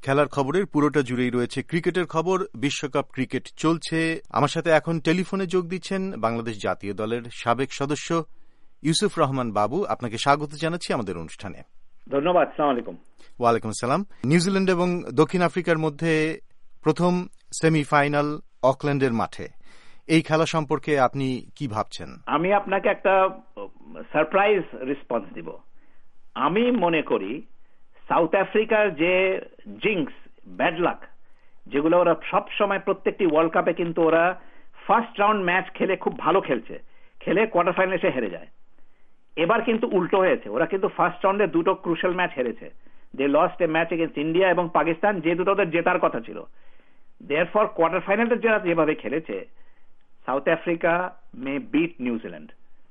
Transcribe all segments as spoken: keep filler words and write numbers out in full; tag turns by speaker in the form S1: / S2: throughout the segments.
S1: খেলার খবরের পুরোটা জুড়েই রয়েছে ক্রিকেটের খবর। বিশ্বকাপ ক্রিকেট চলছে। আমার সাথে এখন টেলিফোনে যোগ দিচ্ছেন বাংলাদেশ জাতীয় দলের সাবেক সদস্য ইউসুফ রহমান বাবু। আপনাকে স্বাগত জানাচ্ছি আমাদের অনুষ্ঠানে।
S2: ধন্যবাদ। আসসালামু আলাইকুম।
S1: ওয়ালাইকুম আসসালাম। নিউজিল্যান্ড এবং দক্ষিণ আফ্রিকার মধ্যে প্রথম সেমিফাইনাল অকল্যান্ডের মাঠে, এই খেলা সম্পর্কে আপনি কি ভাবছেন?
S2: আমি আপনাকে একটা সারপ্রাইজ রেসপন্স দিব। আমি মনে করি সাউথ আফ্রিকার যে জিংস, ব্যাড লাক, যেগুলো ওরা সব সময় প্রত্যেকটি ওয়ার্ল্ড কাপে কিন্তু ওরা ফার্স্ট রাউন্ড ম্যাচ খেলে খুব ভালো খেলছে, খেলে কোয়ার্টার ফাইনালে এসে হেরে যায়। এবার কিন্তু উল্টো হয়েছে, ওরা কিন্তু ফার্স্ট রাউন্ডে দুটো ক্রুশাল ম্যাচ হেরেছে। They lost a match against India এবং পাকিস্তান, যে দুটো ওদের জেতার কথা ছিল। দেয়ারফর কোয়ার্টার ফাইনালে যারা যেভাবে খেলেছে, south Africa May bit New Zealand,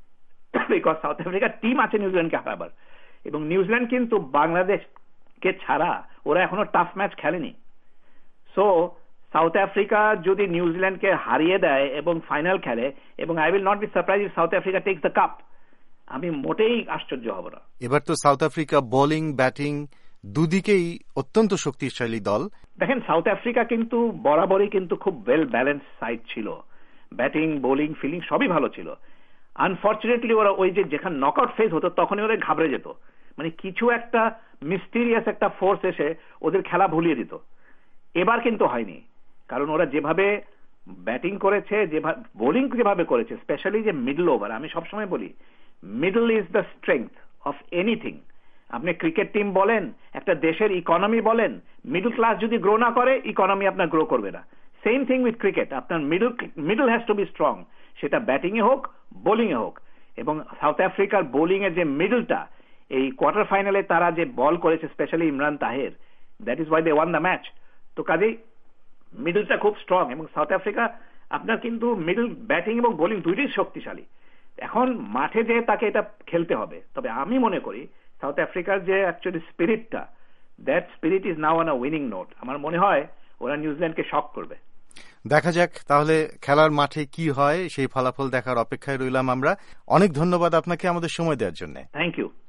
S2: because south আফ্রিকার টিম আছে নিউজিল্যান্ডকে হারাবার। এবং নিউজিল্যান্ড কিন্তু বাংলাদেশকে ছাড়া ওরা এখনো টাফ ম্যাচ খেলেনি। সো সাউথ আফ্রিকা যদি নিউজিল্যান্ডকে হারিয়ে দেয় এবং ফাইনাল খেলে, এবং I will not be surprise if South Africa takes the cup, আমি মোটেই আশ্চর্য হব না।
S1: এবার তো সাউথ আফ্রিকা বোলিং ব্যাটিং দুদিকেই অত্যন্ত শক্তিশালী দল।
S2: দেখেন, সাউথ আফ্রিকা কিন্তু বরাবরই কিন্তু খুব ওয়েল ব্যালেন্স সাইড ছিল, ব্যাটিং বোলিং ফিল্ডিং সবই ভালো ছিল। আনফর্চুনেটলি ওরা ওই যে যেখানে নকআউট ফেজ হতো তখনই ওরা ঘাবড়ে যেত, মানে কিছু একটা মিস্টিরিয়াস একটা ফোর্স এসে ওদের খেলা ভুলিয়ে দিত। এবার কিন্তু হয়নি, কারণ ওরা যেভাবে ব্যাটিং করেছে, যেভাবে বোলিং যেভাবে করেছে, স্পেশালি যে মিডল ওভার, আমি সবসময় বলি middle is the strength of anything. আপনি ক্রিকেট টিম বলেন, একটা দেশের ইকোনমি বলেন, মিডল ক্লাস যদি গ্রো না করে ইকোনমি আপনার গ্রো করবে না। সেম থিং উইথ ক্রিকেট, আপনার middle middle has to be strong, সেটা ব্যাটিং এ হোক বোলিং এ হোক। এবং সাউথ আফ্রিকার বোলিং এর যে মিডলটা, এই কোয়ার্টার ফাইনালে তারা যে বল করেছে, specially Imran Tahir, that is why they won the match. তো কাজেই মিডলটা খুব স্ট্রং, এবং সাউথ আফ্রিকা আপনার কিন্তু মিডল ব্যাটিং এবং বোলিং দুইটাই শক্তিশালী। এখন মাঠে যে তাকে এটা খেলতে হবে। তবে আমি মনে করি সাউথ আফ্রিকার যে অ্যাকচুয়ালি স্পিরিটটা, that spirit is now on a winning note. আমার মনে হয় ওরা নিউজিল্যান্ডকে শক করবে।
S1: দেখা যাক তাহলে খেলার মাঠে কি হয়, সেই ফলাফল দেখার অপেক্ষায় রইলাম আমরা। অনেক ধন্যবাদ আপনাকে আমাদের সময় দেওয়ার জন্য।
S2: Thank you.